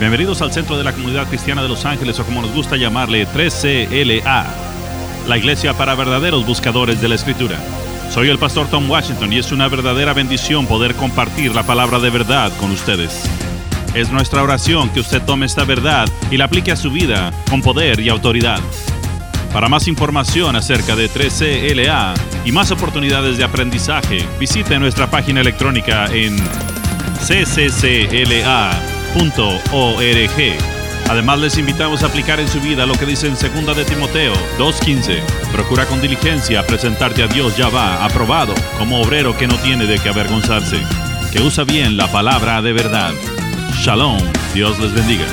Bienvenidos al Centro de la Comunidad Cristiana de Los Ángeles, o como nos gusta llamarle, 3CLA, la iglesia para verdaderos buscadores de la Escritura. Soy el pastor Tom Washington y es una verdadera bendición poder compartir la palabra de verdad con ustedes. Es nuestra oración que usted tome esta verdad y la aplique a su vida con poder y autoridad. Para más información acerca de 3CLA y más oportunidades de aprendizaje, visite nuestra página electrónica en cccla.org. Además, les invitamos a aplicar en su vida lo que dice en 2 de Timoteo 2:15. Procura con diligencia presentarte a Dios Yahvá aprobado, como obrero que no tiene de qué avergonzarse, que usa bien la palabra de verdad. Shalom, Dios les bendiga.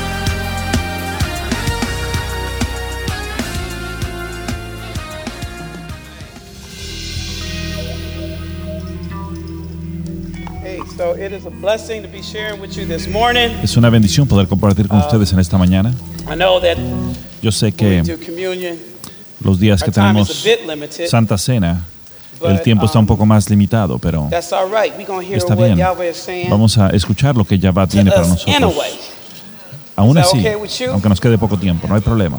Es una bendición poder compartir con ustedes en esta mañana. Yo sé que los días que tenemos Santa Cena, el tiempo está un poco más limitado, pero está bien. Vamos a escuchar lo que Yahvá tiene para nosotros. Aún así, aunque nos quede poco tiempo, no hay problema.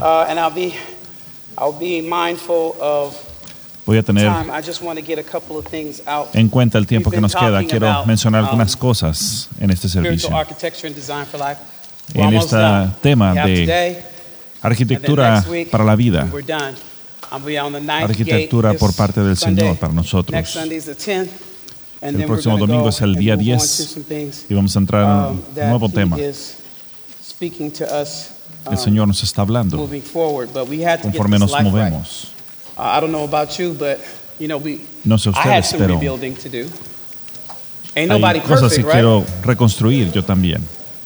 Voy a tener en cuenta el tiempo que nos queda. Quiero mencionar algunas cosas en este servicio. En este tema de arquitectura para la vida. Arquitectura por parte del Señor para nosotros. El próximo domingo es el día 10 y vamos a entrar en un nuevo tema. El Señor nos está hablando conforme nos movemos. No sé ustedes, pero hay cosas que quiero reconstruir yo también.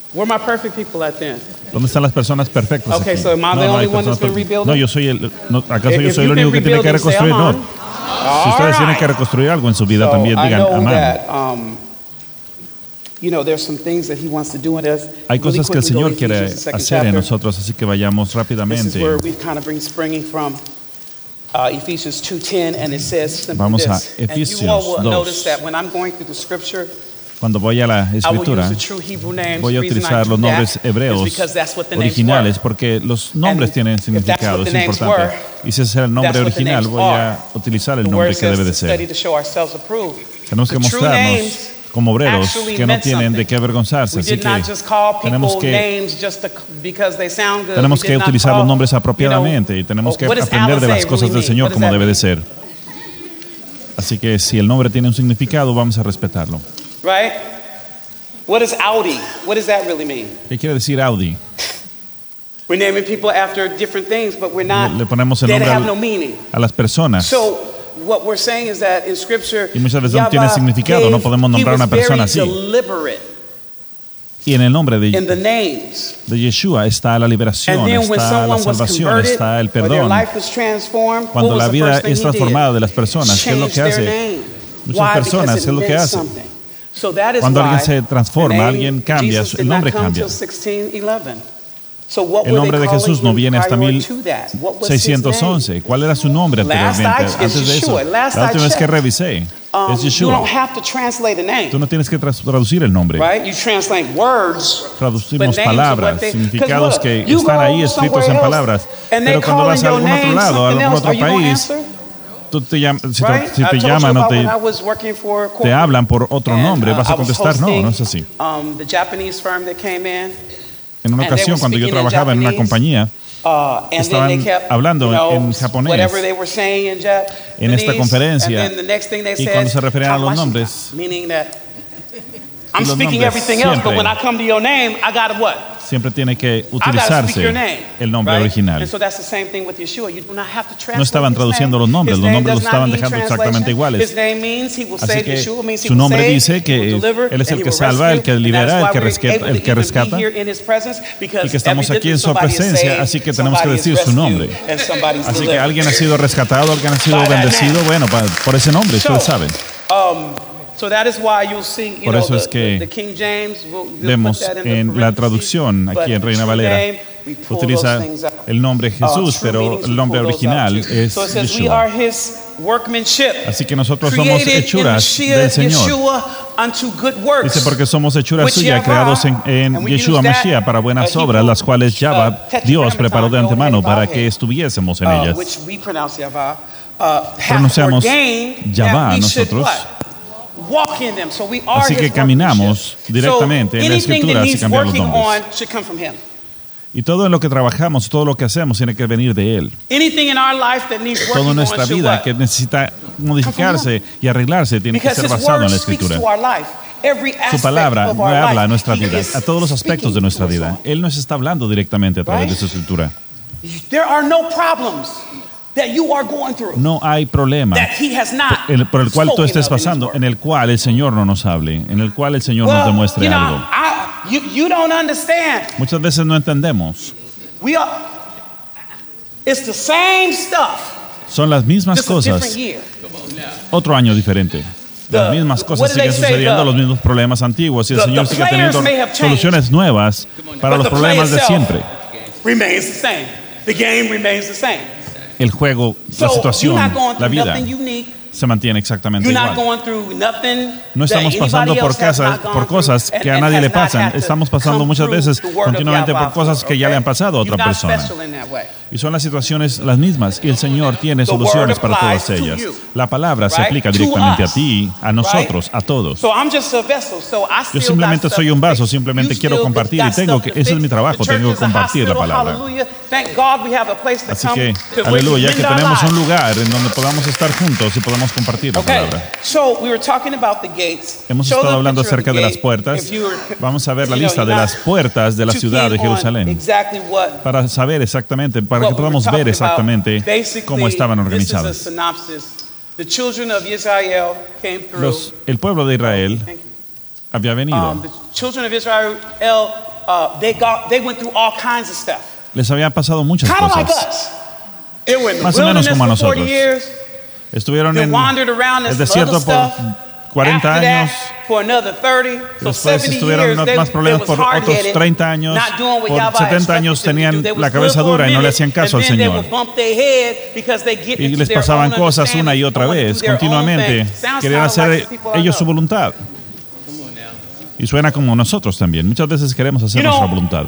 ¿Dónde están las personas perfectas aquí? No, yo soy ¿acaso yo soy el único que tiene que reconstruir? No. Si ustedes tienen que reconstruir algo en su vida también, digan amén. Hay cosas que el Señor quiere hacer en nosotros, así que vayamos rápidamente. Vamos a Efesios 2. Cuando voy a la Escritura, voy a utilizar los nombres hebreos originales porque los nombres tienen significado, es importante. Y si ese es el nombre original, voy a utilizar el nombre que debe de ser. Tenemos que mostrarnos como obreros que no tienen de qué avergonzarse, así que tenemos que utilizar los nombres apropiadamente y tenemos que aprender de las cosas del Señor como debe de ser. Así que si el nombre tiene un significado, vamos a respetarlo. Right? What is Audi? What does that really mean? ¿Qué quiere decir Audi? We're naming people after different things, but we're not. Le ponemos el nombre a las personas. So what we're saying is that in Scripture, y muchas veces no tiene significado, no podemos nombrar a una persona así. Y en el nombre de Yeshua está la liberación, está la salvación, está el perdón. Cuando la vida es transformada de las personas, ¿qué es lo que hace? Muchas personas, ¿qué es lo que hace? Cuando alguien se transforma, alguien cambia, el nombre cambia. El nombre de Jesús no viene hasta 1611. ¿Cuál era su nombre anteriormente? Antes de eso, la última vez que revisé, es Yeshua. Tú no tienes que traducir el nombre. Traducimos palabras, significados que están ahí escritos en palabras. Pero cuando vas a algún otro lado, a algún otro país, si te llaman o te hablan por otro nombre, vas a contestar, no es así. En una ocasión, cuando yo trabajaba en una compañía, estaban hablando en japonés en esta conferencia, y cuando se referían a los nombres, siempre tiene que utilizarse el nombre original. No estaban traduciendo los nombres los estaban dejando exactamente iguales. Así que su nombre dice que Él es el que salva, el que libera, el que rescata, y que estamos aquí en su presencia, así que tenemos que decir su nombre. Así que alguien ha sido rescatado, alguien ha sido bendecido, bueno, por ese nombre, ustedes saben. Por eso es que vemos en la traducción, aquí en Reina Valera, utiliza el nombre Jesús, pero el nombre original es Yeshua. Así que nosotros somos hechuras del Señor. Dice, porque somos hechuras suyas, creados en Yeshua Mashiach para buenas obras, las cuales Dios preparó de antemano para que estuviésemos en ellas. Pronunciamos Yahvah nosotros. Así que caminamos directamente en la Escritura sin cambiar los nombres. Y todo en lo que trabajamos, todo lo que hacemos tiene que venir de Él. Toda nuestra vida que necesita modificarse y arreglarse tiene que ser basado en la Escritura. Su palabra habla a nuestra vida, a todos los aspectos de nuestra vida. Él nos está hablando directamente a través de su Escritura. No hay problema por el cual tú estés pasando, en el cual el Señor no nos hable, en el cual el Señor nos demuestre algo. Muchas veces no entendemos. Son las mismas cosas. Otro año diferente. Las mismas cosas siguen sucediendo, los mismos problemas antiguos, y el Señor sigue teniendo soluciones nuevas para los problemas de siempre. El juego, la situación, la vida se mantiene exactamente igual. No estamos pasando por cosas que a nadie le pasan. Estamos pasando muchas veces continuamente por cosas que ya le han pasado a otra persona. Y son las situaciones las mismas. Y el Señor tiene soluciones para todas ellas. La palabra se aplica directamente a ti, a nosotros, a todos. Yo simplemente soy un vaso, simplemente quiero compartir y ese es mi trabajo, tengo que compartir la palabra. Así que, aleluya, que tenemos un lugar en donde podamos estar juntos y podamos compartir la palabra. Hemos estado hablando acerca de las puertas. Vamos a ver la lista de las puertas de la ciudad de Jerusalén para saber exactamente, para que podamos ver exactamente cómo estaban organizadas. El pueblo de Israel había venido. Les había pasado muchas cosas. Más o menos como a nosotros. Estuvieron en el desierto por 40 años. Después estuvieron más problemas por otros 30 años. Por 70 años tenían la cabeza dura y no le hacían caso al Señor. Y les pasaban cosas una y otra vez, continuamente. Querían hacer ellos su voluntad. Y suena como nosotros también. Muchas veces queremos hacer nuestra voluntad.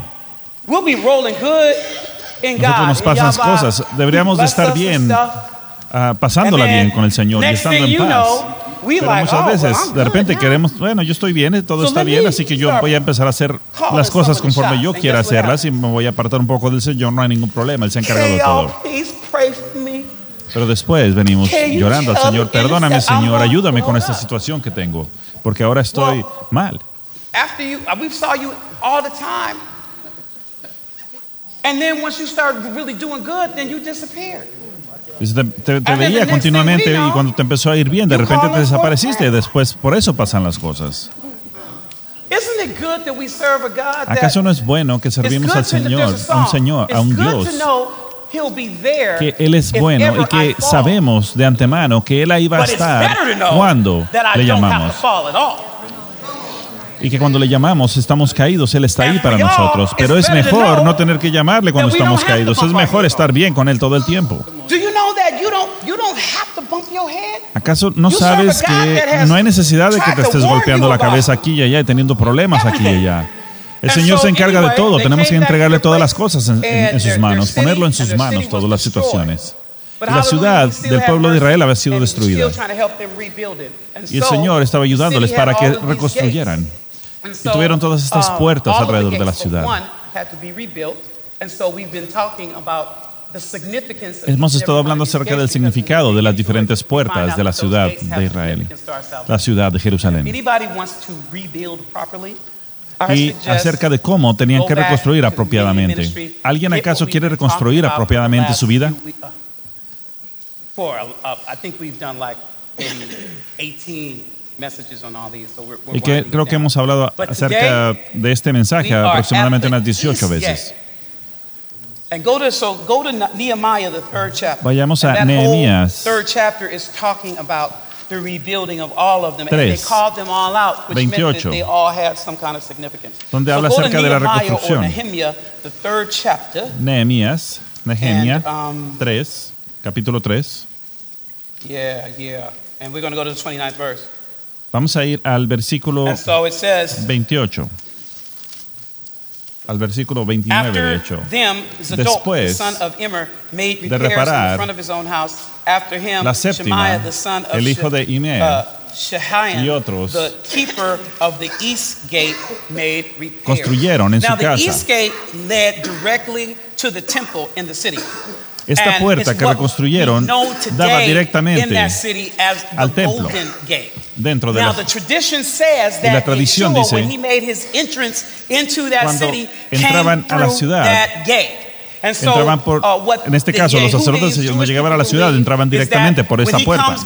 Nosotros nos pasan cosas. Deberíamos de estar bien, pasándola bien con el Señor y estando en paz. Pero muchas veces, de repente queremos, bueno, yo estoy bien, todo está bien, así que yo voy a empezar a hacer las cosas conforme yo quiera hacerlas y me voy a apartar un poco del Señor, no hay ningún problema, Él se ha encargado de todo. Pero después venimos llorando al Señor, perdóname, Señor, ayúdame con esta situación que tengo, porque ahora estoy mal. Te veía continuamente y cuando te empezó a ir bien, de repente te desapareciste. Después, por eso pasan las cosas. ¿Acaso no es bueno que servimos al Señor, a un Dios, que Él es bueno y que sabemos de antemano que Él ahí va a estar cuando le llamamos? Y que cuando le llamamos estamos caídos, Él está ahí para nosotros. Pero es mejor no tener que llamarle cuando estamos caídos. Es mejor estar bien con Él todo el tiempo. ¿Acaso no sabes que no hay necesidad de que te estés golpeando la cabeza aquí y allá y teniendo problemas aquí y allá? El Señor se encarga de todo. Tenemos que entregarle todas las cosas en sus manos, ponerlo en sus manos, todas las situaciones. Y la ciudad del pueblo de Israel había sido destruida. Y el Señor estaba ayudándoles para que reconstruyeran. Y tuvieron todas estas puertas alrededor de la ciudad. Hemos estado hablando acerca del significado de las diferentes puertas de la ciudad de Israel, la ciudad de Jerusalén. Y acerca de cómo tenían que reconstruir apropiadamente. ¿Alguien acaso quiere reconstruir apropiadamente su vida? Y que creo que hemos hablado acerca de este mensaje aproximadamente unas 18 veces. Vayamos a Nehemías. the rebuilding of all of them, and they called them all out, which meant that they all had some kind of significance. Donde habla acerca de la reconstrucción. Nehemiah, the 3rd chapter. Nehemia 3, capítulo 3. Yeah. And we're going to go to the 29th verse. Vamos a ir al versículo 28. Al versículo 29, de hecho. Después de reparar la séptima, el hijo de Imer y otros construyeron en su casa. Esta puerta que reconstruyeron daba directamente al templo. Dentro de y la tradición dice, cuando entraban a la ciudad, entraban por, en este caso, los sacerdotes cuando llegaban a la ciudad entraban directamente por esta puerta.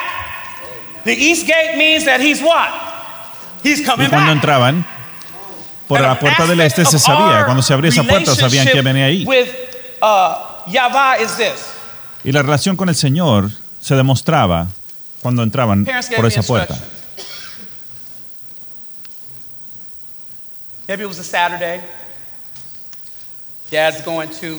Y cuando entraban por la puerta del este se sabía, cuando se abría esa puerta sabían que venía ahí. Y la relación con el Señor se demostraba cuando entraban por esa puerta. Maybe it was a Saturday. Dad's going to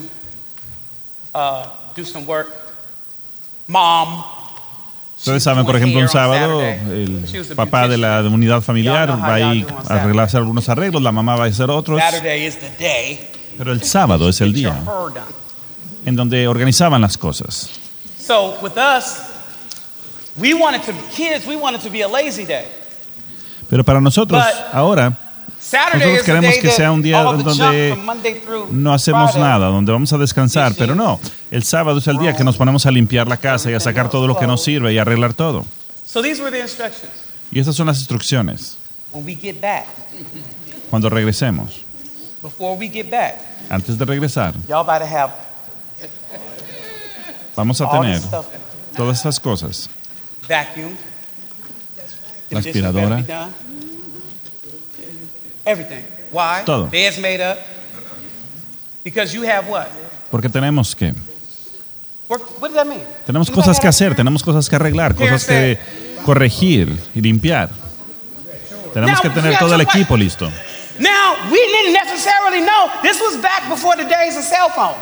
do some work. Mom. Ustedes saben, por ejemplo, un sábado, el papá de la unidad familiar va a arreglarse algunos arreglos, la mamá va a hacer otros. Pero el sábado es el día en donde organizaban las cosas. So with us, we wanted to be a lazy day. Pero para nosotros ahora nosotros queremos que sea un día donde no hacemos nada, donde vamos a descansar, pero no. El sábado es el día que nos ponemos a limpiar la casa y a sacar todo lo que nos sirve y a arreglar todo. Y estas son las instrucciones. Cuando regresemos, antes de regresar, vamos a tener todas estas cosas. La aspiradora. Everything. Why? Todo. Bed's made up. Because you have what? Porque tenemos que. What does that mean? Tenemos cosas que hacer, tenemos cosas que arreglar, cosas que corregir y limpiar. Tenemos que tener todo el equipo listo. Now, we didn't necessarily know. This was back before the days of cell phones.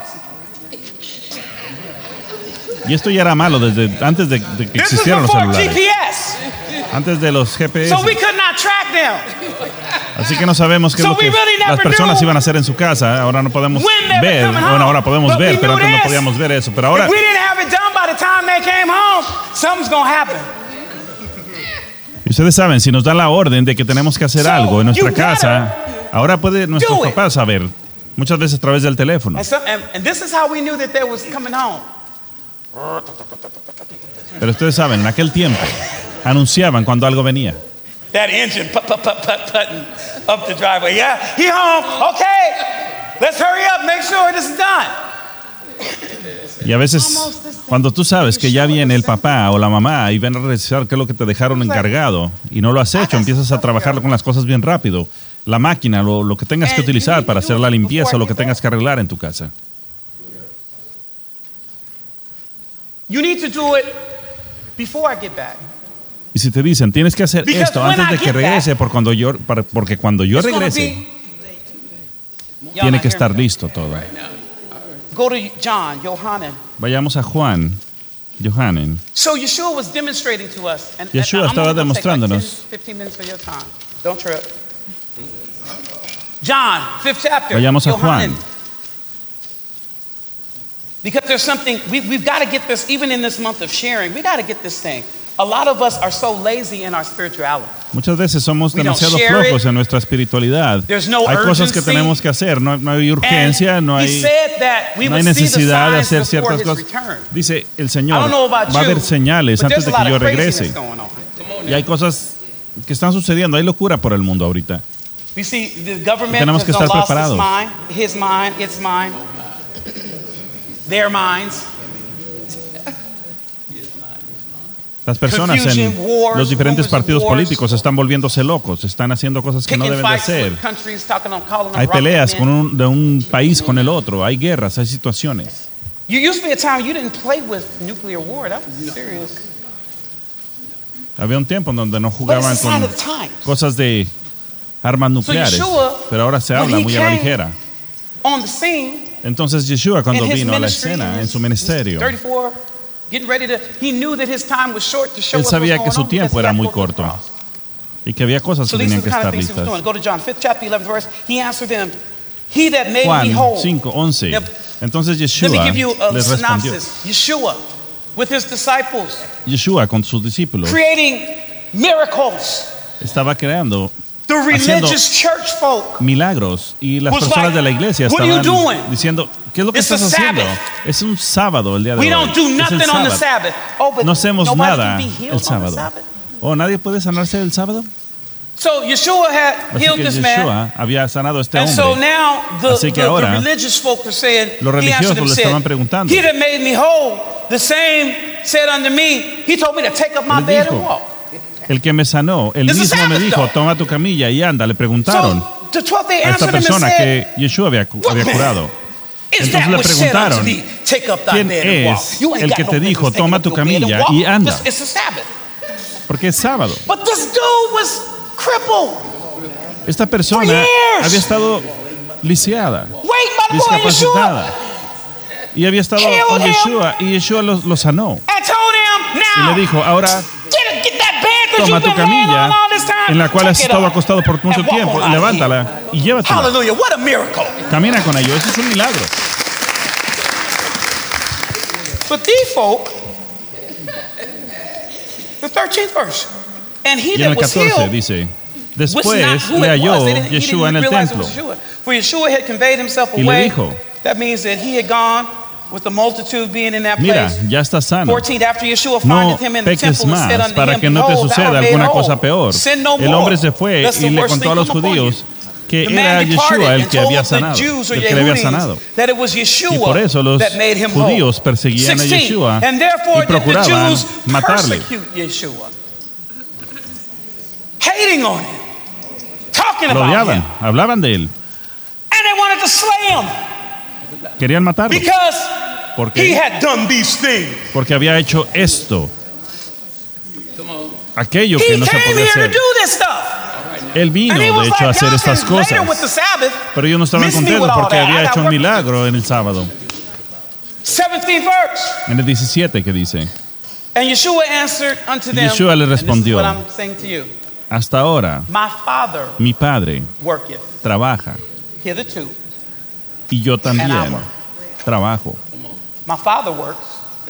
Y esto ya era malo desde antes de que existieran los celulares. GPS. Antes de los GPS. So we could not track them. Así que no sabemos qué es lo que las personas iban a hacer en su casa. Ahora no podemos ver. Bueno, ahora podemos ver, pero antes no podíamos ver eso. Pero ahora. Y ustedes saben, si nos dan la orden de que tenemos que hacer algo en nuestra casa, ahora puede nuestros papás saber, muchas veces a través del teléfono. Pero ustedes saben, en aquel tiempo anunciaban cuando algo venía. That engine putting up the driveway. Yeah, he home. Okay, let's hurry up. Make sure this is done. Y a veces, cuando tú sabes que ya viene el papá o la mamá y ven a revisar qué es lo que te dejaron encargado y no lo has hecho, empiezas a trabajar con las cosas bien rápido. La máquina, lo que tengas que utilizar para hacer la limpieza o lo que tengas que arreglar en tu casa. You need to do it before I get back. Y si te dicen, tienes que hacer esto antes de que regrese, porque cuando yo regrese, tiene que estar listo todo. Vayamos a Juan, Johanan. Yeshua estaba demostrándonos. Vayamos a Juan. Because there's something, we've got to get this, even in this month of sharing, we got to get this thing. A lot of us are so lazy in our spirituality. Muchas veces somos demasiado flojos en nuestra espiritualidad. Hay cosas que tenemos que hacer, no hay urgencia, no hay necesidad de hacer ciertas cosas. Dice el Señor, va a haber señales antes de que yo regrese. Y hay cosas que están sucediendo, hay locura por el mundo ahorita. Y tenemos que estar preparados. Their minds. Las personas en los diferentes partidos políticos están volviéndose locos, están haciendo cosas que no deben de hacer. Hay peleas de un país con el otro, hay guerras, hay situaciones. Había un tiempo en donde no jugaban con cosas de armas nucleares, pero ahora se habla muy a la ligera. Entonces Yeshua, cuando vino a la escena en su ministerio, él sabía que su tiempo era muy corto y que había cosas que tenían que estar listas. Juan 5:11. Entonces Yeshua les respondió. Yeshua con sus discípulos estaba creando, haciendo milagros, y las personas de la iglesia estaban diciendo, ¿qué es lo que estás haciendo? Es un sábado el día de hoy. Es el sábado. No hacemos nada el sábado. ¿Nadie puede sanarse el sábado? So Yeshua had healed this man. Había sanado a este hombre. So now Así que ahora the religious folk are saying, los religiosos le estaban preguntando. He that made me whole, the same said unto me, he told me to take up my bed and walk. El que me sanó, él mismo me dijo, toma tu camilla y anda. Le preguntaron a esta persona que Yeshua había curado. Entonces le preguntaron, ¿quién es el que te dijo, toma tu camilla y anda? Porque es sábado. Esta persona había estado lisiada, discapacitada, y había estado con Yeshua, y Yeshua lo sanó. Y le dijo, ahora toma tu camilla en la cual has estado acostado por mucho tiempo, levántala y llévatela. Camina con ello. Eso es un milagro. But these folk, the 13th verse. Y en el 14 dice, después le halló Yeshua en el templo y le dijo, mira, ya estás sano, no peques más para que no te suceda alguna cosa peor. El hombre se fue y le contó a los judíos que era Yeshua el que había sanado, el que le había sanado. Y por eso los judíos perseguían a Yeshua y procuraban matarle. Hating on him, talking lo about odiaban, him. Hablaban de él. And they wanted to slay him. Querían matarlo. Because he had done these things. Porque había hecho esto. Aquello que no se podía hacer. Él vino, de hecho, a hacer estas cosas. Pero ellos no estaban contentos porque había hecho un milagro en el sábado. En el 17 que dice. And Yeshua answered unto them, Yeshua le respondió, and this is what I'm saying to you. Hasta ahora, mi Padre trabaja, y yo también trabajo. My Father works,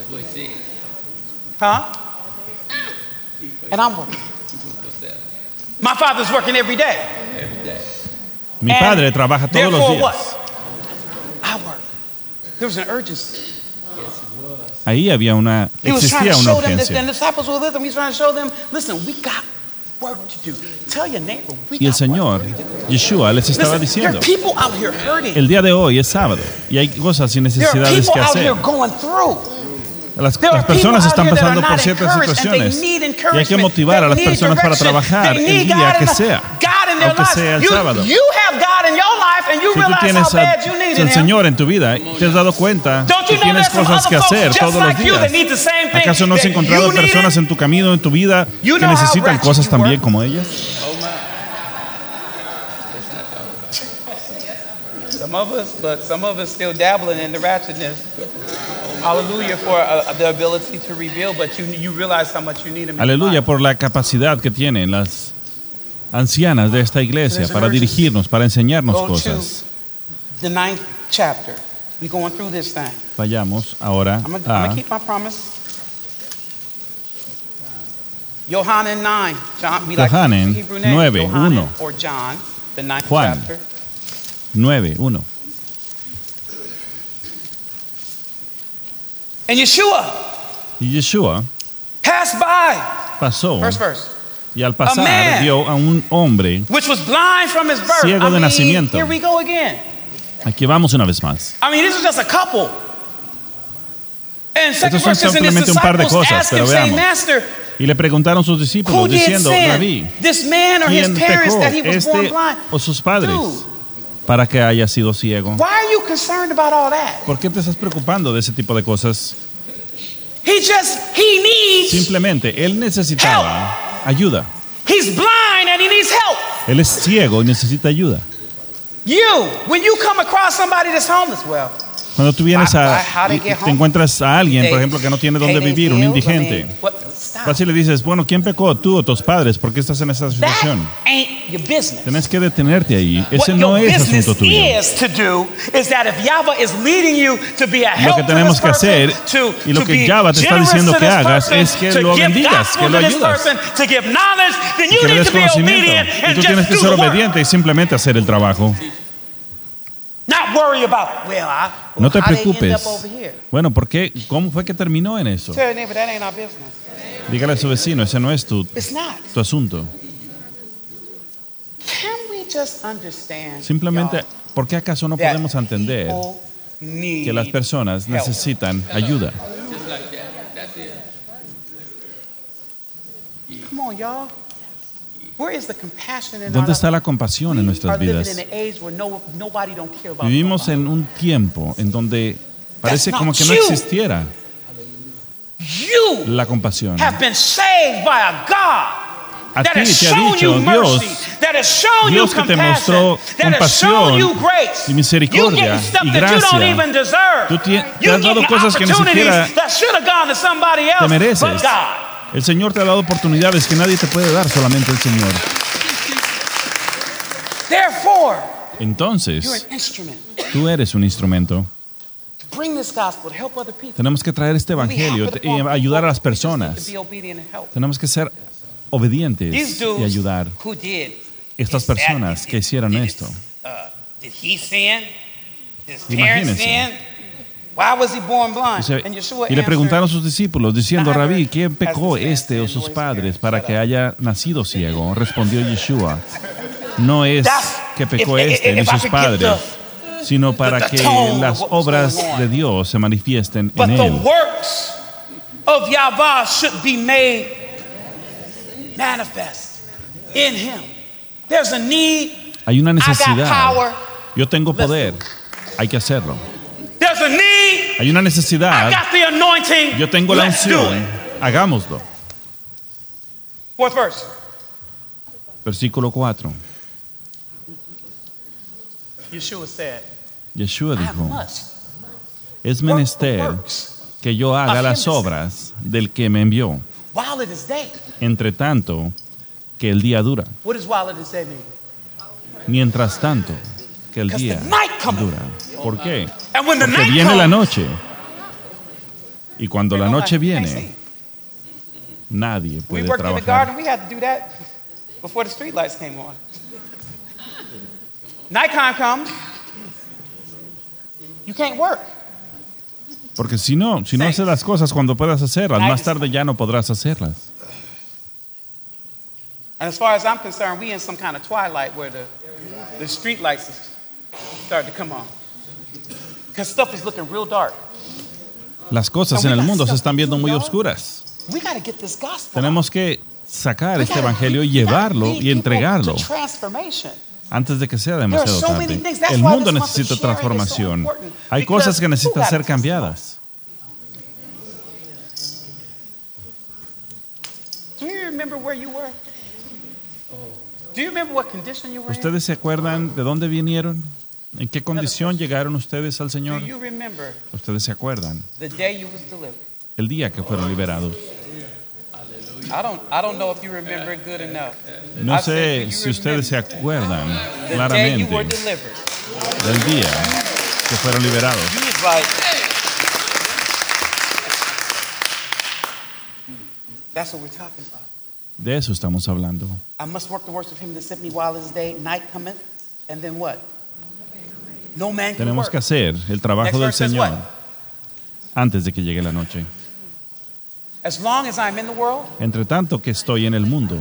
and I'm working. My Father's working every day. Mi Padre trabaja todos los días. I work. There was an urgency. Ahí existía una urgencia. Y el Señor, Yeshua, les estaba diciendo, el día de hoy es sábado y hay cosas y necesidades que hacer. Las personas están pasando por ciertas situaciones y hay que motivar a las personas para trabajar el día que sea, aunque sea el sábado. Si tú tienes al Señor en tu vida, te has dado cuenta que tienes cosas que hacer todos los días. ¿Acaso no has encontrado personas en tu camino, en tu vida, que necesitan cosas también como ellas? Some of us still dabbling in the ratchetness. Hallelujah for the ability to reveal, but you realize how much you need him. Aleluya por la capacidad que tienen las ancianas de esta iglesia para dirigirnos, para enseñarnos cosas. The 9th chapter. We going through this thing. Vayamos ahora I'm gonna keep my promise. Yohanan 9. Yohanan 9:1. Or John, the 9th Juan chapter. 9:1. And Yeshua passed by. Pasó. First verse. Y al pasar vio a un hombre which was blind from his birth. ciego de nacimiento. Here we go again. Aquí vamos una vez más. This is just a couple. And estos son simplemente un par de cosas, pero veamos. Y le preguntaron sus discípulos diciendo, Rabí, ¿quién pecó, este o sus padres, para que haya sido ciego? ¿Por qué te estás preocupando de ese tipo de cosas? He needs simplemente él necesitaba ayuda. He's blind and he needs help. Él es ciego y necesita ayuda. When you come across somebody that's homeless, cuando tú vienes te encuentras a alguien, por ejemplo, que no tiene dónde vivir, un indigente, vas y le dices, bueno, ¿quién pecó? ¿Tú o tus padres? ¿Por qué estás en esa situación? Tienes que detenerte ahí. Ese no es asunto tuyo. Lo que tenemos que hacer y lo que Java te está diciendo que hagas es que lo bendigas, que lo ayudas, que le des conocimiento. Y tú tienes que ser obediente y simplemente hacer el trabajo. No te preocupes. Bueno, ¿por qué? ¿Cómo fue que terminó en eso? Dígale a su vecino, ese no es tu asunto. Simplemente, ¿por qué acaso no podemos entender que las personas necesitan ayuda? ¿Dónde está la compasión en nuestras vidas? Vivimos en un tiempo en donde parece como que no existiera la compasión. A ti te ha dicho Dios que te mostró compasión y misericordia y gracia. Tú te has dado cosas que ni siquiera te mereces. El Señor te ha dado oportunidades que nadie te puede dar, solamente el Señor. Entonces, tú eres un instrumento. Tenemos que traer este evangelio y ayudar a las personas. Tenemos que ser obedientes y ayudar. Estas personas que hicieron esto. Imagínense. Y le preguntaron a sus discípulos diciendo, Rabí, ¿quién pecó, este o sus padres, para que haya nacido ciego? Respondió Yeshua, no es que pecó este ni sus padres, sino para que las obras de Dios se manifiesten en él. Hay una necesidad. Yo tengo poder. Hay que hacerlo. Hay una necesidad. Yo tengo la unción. Hagámoslo. Versículo 4. Yeshua dijo, es menester que yo haga las obras del que me envió, entre tanto que el día dura. Mientras tanto que el día dura. ¿Por qué? Porque viene la noche. Y cuando la noche viene, nadie puede trabajar. Porque si no haces las cosas cuando puedas hacerlas, más tarde ya no podrás hacerlas. And as far as I'm concerned, we in some kind of twilight where the street lights start to come on. Because stuff is looking real dark. Las cosas en el mundo se están viendo muy oscuras. Tenemos que sacar este evangelio y llevarlo y entregarlo antes de que sea demasiado tarde. El mundo necesita transformación. Hay cosas que necesitan ser cambiadas. ¿Ustedes se acuerdan de dónde vinieron? ¿En qué condición llegaron ustedes al Señor? ¿Ustedes se acuerdan? El día que fueron liberados. No sé si ustedes se acuerdan claramente del día que fueron liberados. De eso estamos hablando. Tenemos que hacer el trabajo del Señor antes de que llegue la noche. Entre tanto que estoy en el mundo.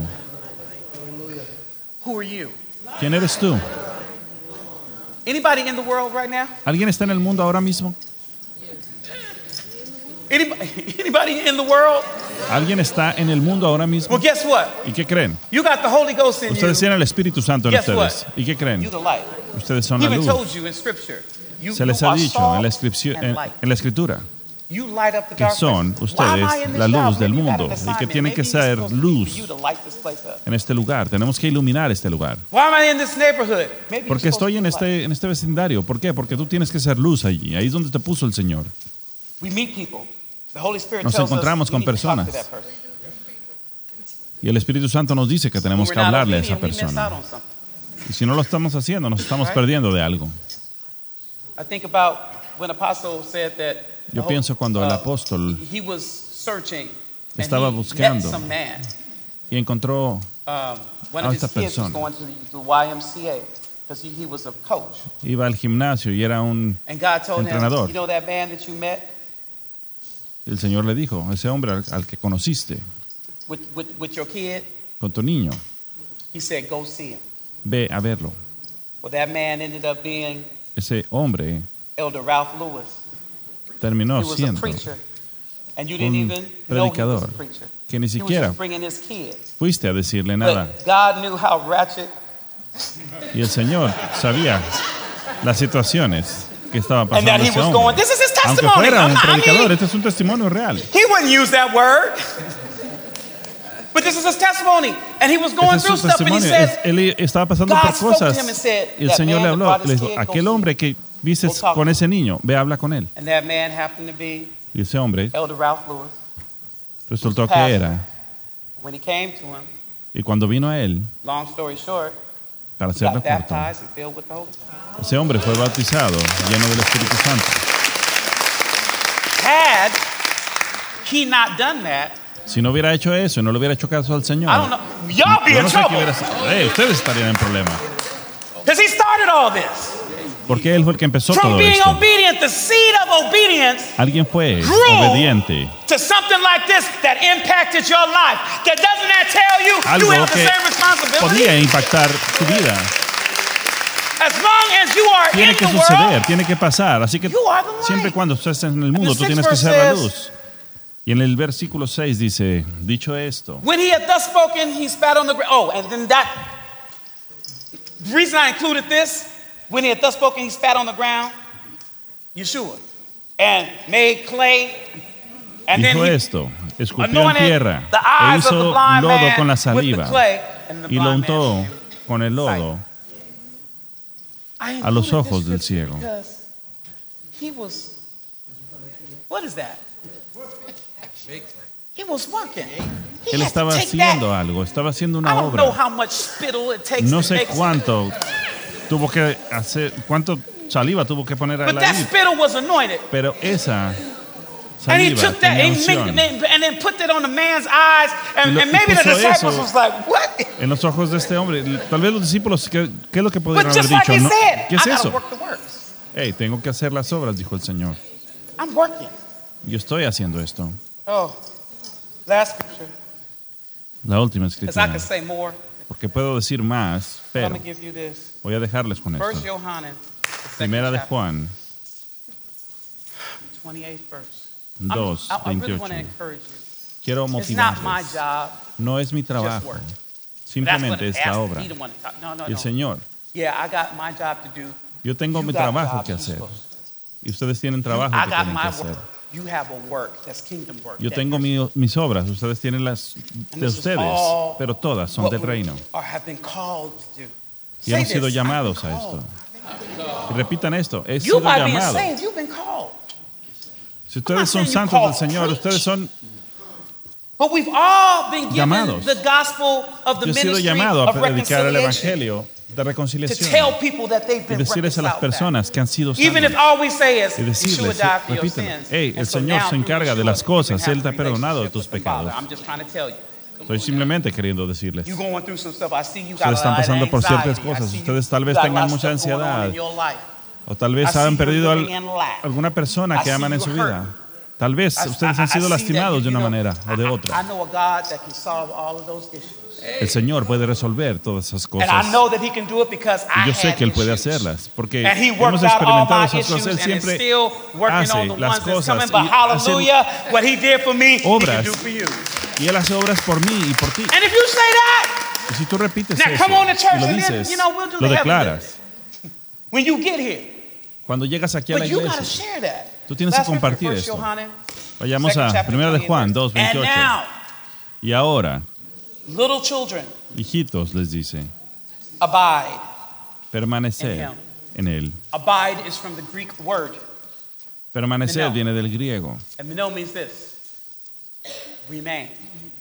¿Quién eres tú? ¿Alguien está en el mundo ahora mismo? ¿Alguien está en el mundo ahora mismo? ¿Y qué creen? Ustedes tienen el Espíritu Santo en ustedes. ¿Y qué creen? Ustedes son la luz. Se les ha dicho en la Escritura que son ustedes la luz del mundo y que tienen que ser luz en este lugar. Tenemos que iluminar este lugar. ¿Por qué estoy en este vecindario? ¿Por qué? Porque tú tienes que ser luz allí. Ahí es donde te puso el Señor. Nos encontramos con personas. Y el Espíritu Santo nos dice que tenemos que hablarle a esa persona. Y si no lo estamos haciendo, nos estamos perdiendo de algo. Yo pienso cuando el apóstol estaba buscando y encontró a esta persona. Iba al gimnasio y era un entrenador. El Señor le dijo, ese hombre al que conociste, con tu niño, ve a verlo. Ese hombre terminó siendo un predicador que ni siquiera fuiste a decirle nada. Y el Señor sabía las situaciones que estaban pasando ese hombre. Aunque fuera un predicador, este es un testimonio real. He wouldn't use that word. But this is his testimony. And he was going through stuff and he said, él estaba pasando por cosas y el Señor le habló. Le dijo, aquel hombre que viste con ese niño, ve, habla con él. Y ese hombre resultó que era. Y cuando vino a él, para hacerlo corto, ese hombre fue bautizado, lleno del Espíritu Santo. Had he not done that, si no hubiera hecho eso y no le hubiera hecho caso al Señor, yo no sé qué hubiera sido. Ustedes estarían en problema. Because he started all this. Porque él fue el que empezó todo esto. Obedient, the seed of obedience alguien fue obediente to something like this that impacted your life. That doesn't that tell you algo you have the que same responsibility? Podía impactar tu vida. As long as you are tiene in que the suceder, world, tiene que pasar. Así que siempre y cuando estés en el mundo, tú tienes que ser la luz. Y en el versículo 6 dice, dicho esto. When he had thus spoken, he spat on the ground. Oh, and then the reason I included this, when he had thus spoken, he spat on the ground, Yeshua, and made clay. And dijo then esto, escupió en tierra, e hizo lodo con la saliva, y lo untó con el lodo a los ojos del ciego. What is that? He was working. Él estaba haciendo algo, estaba haciendo una obra. No sé cuánto tuvo que hacer, cuánto saliva tuvo que poner a él ahí. Pero esa saliva tenía unción. En los ojos de este hombre. Tal vez los discípulos, ¿qué es lo que podrían haber dicho? ¿No? ¿Qué es eso? Hey, tengo que hacer las obras, dijo el Señor. Yo estoy haciendo esto. Last scripture. La última escritura. I could say more, porque puedo decir más, pero voy a dejarles con esto. Primera de Juan 2:28. Quiero motivarles. No es mi trabajo, simplemente es la obra. Y el Señor, yo tengo mi trabajo que hacer. Y ustedes tienen trabajo que tienen que hacer. Yo tengo mis obras, ustedes tienen las de ustedes, pero todas son del reino. Y hemos sido llamados a esto. Y repitan esto, he sido llamado. Si ustedes son santos del Señor, ustedes son llamados. Yo he sido llamado a predicar el Evangelio de reconciliación y decirles a las personas que han sido salvas y decirles, repiten, hey, el Señor se encarga de las cosas, Él te ha perdonado de tus pecados. Estoy simplemente queriendo decirles, ustedes están pasando por ciertas cosas, ustedes tal vez tengan mucha ansiedad o tal vez han perdido a alguna persona que aman en su vida. Tal vez ustedes han sido lastimados de una manera o de otra. El Señor puede resolver todas esas cosas. Y yo sé que Él puede hacerlas, porque hemos experimentado esas cosas. Él siempre hace las cosas y hace obras. Y Él hace obras por mí y por ti. Y si tú repites eso y lo dices, lo declaras. Cuando llegas aquí a la iglesia, Tú tienes que compartir esto. Vayamos a 1 de Juan 2:28. Y ahora, little children, hijitos, les dice, abide, permaneced en él. Abide is from the Greek word. Permanecer viene del griego. And meno means this: remain.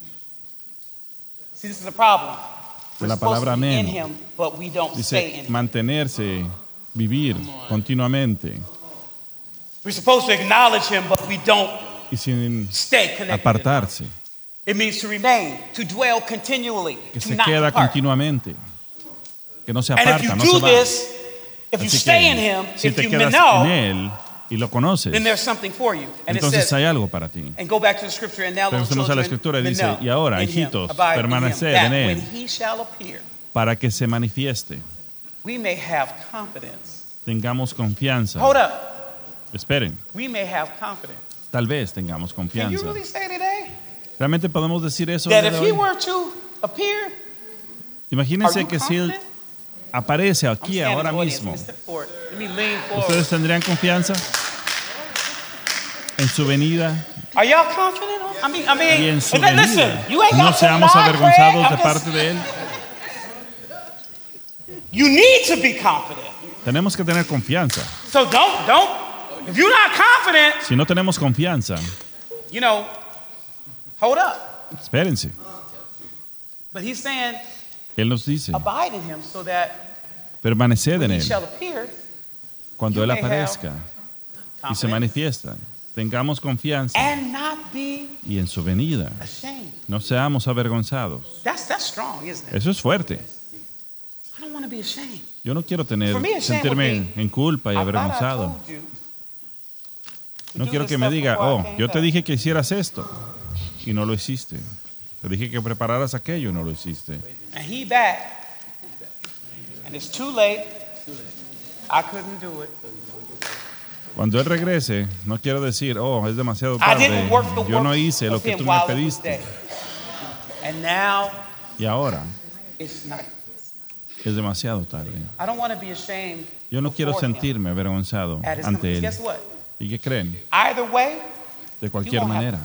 See, this is a problem. La palabra men dice mantenerse, vivir continuamente. We're supposed to acknowledge him, but we don't y sin stay connected. Apartarse. It means to remain, to dwell continually, que to se not queda depart. Continuamente, que no se aparta, and if you no do se va. This, if you stay in him, si if te you quedas know, en él y lo conoces, then there's something for you. And entonces it says, hay algo para ti. And go back to the scripture, and now regresemos a la escritura y dice, y ahora, hijitos, permaneced en él, para que se manifieste, we may have confidence. Tengamos confianza. Hold up. Esperen. We may have confidence. Tal vez tengamos confianza. Can you really say today? ¿Realmente podemos decir eso? That if he were to appear, imagínense que si él aparece aquí ahora mismo, ¿ustedes tendrían confianza en su venida? Are y'all confident? I mean, y en su venida, listen, no seamos avergonzados de parte de él. You need to be confident. Tenemos que tener confianza. So don't. If you're not confident, si no tenemos confianza, you know, hold up. Espérense. But he's saying, él nos dice, abide in him so that permaneced en él. Shall appear, cuando él aparezca y se manifiesta, tengamos confianza. And not be y en su venida, ashamed. No seamos avergonzados. That's strong, isn't it? Eso es fuerte. I don't want to be ashamed. Yo no quiero sentirme en culpa y avergonzado. No quiero que me diga, yo te dije que hicieras esto y no lo hiciste. Te dije que prepararas aquello y no lo hiciste. And he back, and it's too late. I couldn't do it. Cuando él regrese, no quiero decir, es demasiado tarde. Yo no hice lo que tú me pediste. And now, y ahora, it's not. Es demasiado tarde. I don't want to be ashamed. Yo no quiero sentirme avergonzado ante él. Guess what? ¿Y qué creen? Either way, de cualquier manera.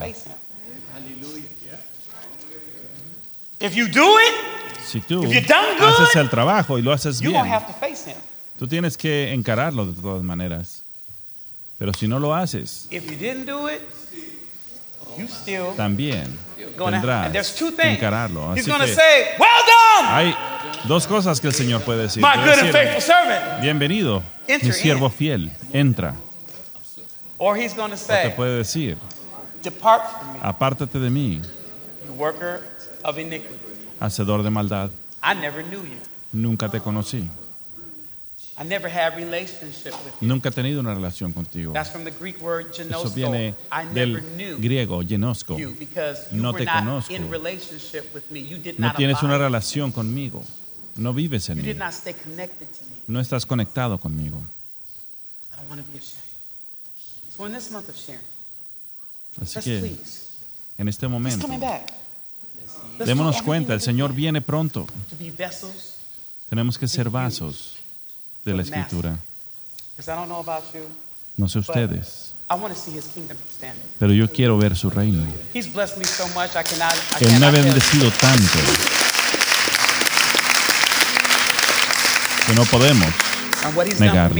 If you do it, si tú haces el trabajo y lo haces bien, tú tienes que encararlo de todas maneras. Pero si no lo haces, también tendrás que encararlo. Así que hay dos cosas que el Señor puede decir. Bienvenido, mi siervo fiel, entra. O te puede decir, apártate de mí, hacedor de maldad. Nunca te conocí. Nunca he tenido una relación contigo. Eso viene del griego genosko. No te conozco. No tienes una relación conmigo. No vives en mí. No estás conectado conmigo. Así que en este momento démonos cuenta, el Señor viene pronto. Tenemos que ser vasos de la Escritura. No sé ustedes, pero yo quiero ver su reino. Él me ha bendecido tanto que no podemos negarlo.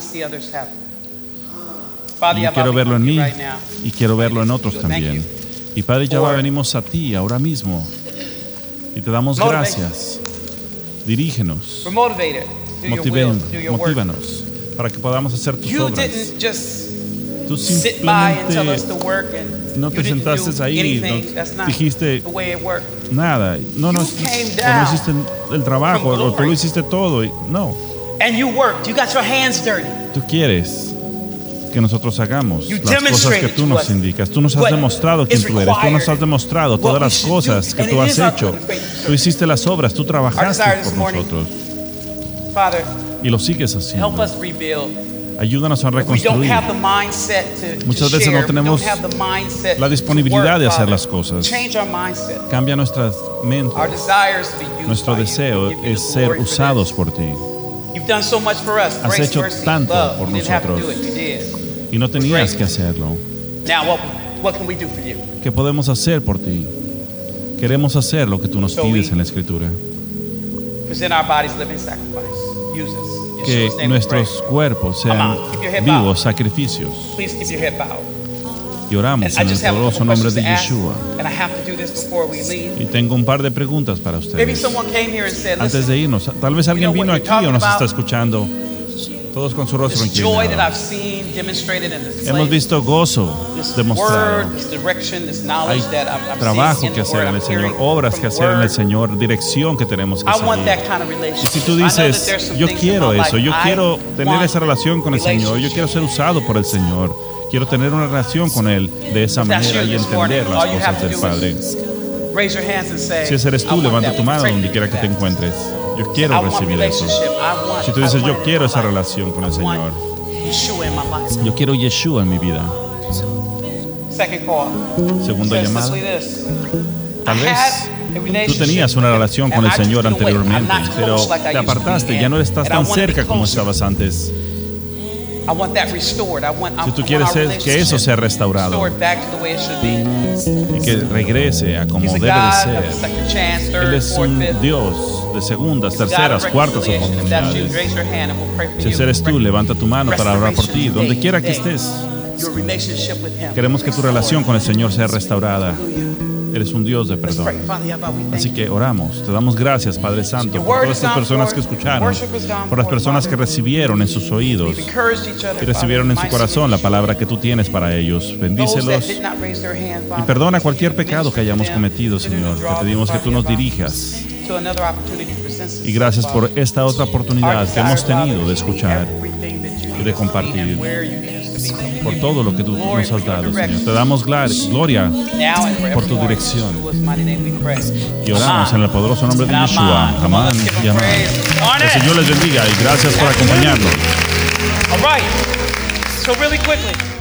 Yo quiero verlo en mí y quiero verlo en otros también. Y Padre Yahweh, venimos a ti ahora mismo y te damos gracias. Dirígenos, motívanos para que podamos hacer tus obras. Tú simplemente no te sentaste ahí y no dijiste nada. No hiciste el trabajo, o tú lo hiciste todo. No. Tú quieres que nosotros hagamos las cosas que tú nos indicas. Tú nos has demostrado quién tú eres. Tú nos has demostrado todas las cosas que tú has hecho. Tú hiciste las obras, tú trabajaste por nosotros. Y lo sigues haciendo. Ayúdanos a reconstruir. Muchas veces no tenemos la disponibilidad de hacer las cosas. Cambia nuestra mente. Nuestro deseo es ser usados por ti. Has hecho tanto por nosotros. Y no tenías que hacerlo. Now, what can we do for you? ¿Qué podemos hacer por ti? Queremos hacer lo que tú nos pides en la Escritura. Present our bodies living sacrifice. Use us. Que nuestros cuerpos sean vivos sacrificios. Please keep your head bowed. Y oramos en el poderoso nombre de Yeshua. Y tengo un par de preguntas para ustedes. Antes de irnos, tal vez alguien vino aquí o nos está escuchando, todos con su rostro inclinado. Hemos visto gozo demostrado. Hay trabajo que hacer en el Señor, obras que hacer en el Señor, dirección que tenemos que seguir. Y si tú dices, yo quiero eso, yo quiero tener esa relación con el Señor, yo quiero ser usado por el Señor, quiero tener una relación con Él de esa manera y entender las cosas del Padre. Si ese eres tú, levanta tu mano donde quiera que te encuentres. Yo quiero recibir eso. Si tú dices, yo quiero esa relación con el Señor, yo quiero Yeshua en mi vida. Segunda llamada. Tal vez tú tenías una relación con el Señor anteriormente, pero te apartaste, ya no estás tan cerca como estabas antes. Si tú quieres que eso sea restaurado y que regrese a como debe de ser, Él es un Dios de segundas, terceras, cuartas oportunidades. Si ese eres tú, levanta tu mano para orar por ti, donde quiera que estés. Queremos que tu relación con el Señor sea restaurada. Eres un Dios de perdón. Así que oramos. Te damos gracias, Padre Santo, por todas estas personas que escucharon, por las personas que recibieron en sus oídos y recibieron en su corazón la palabra que tú tienes para ellos. Bendícelos y perdona cualquier pecado que hayamos cometido, Señor. Te pedimos que tú nos dirijas. Y gracias por esta otra oportunidad que hemos tenido de escuchar y de compartir. Por todo lo que tú nos has dado, Señor. Te damos gloria por tu dirección. Y oramos en el poderoso nombre de Yeshua. Amén y amén. El Señor les bendiga y gracias por acompañarnos. All right. So really quickly.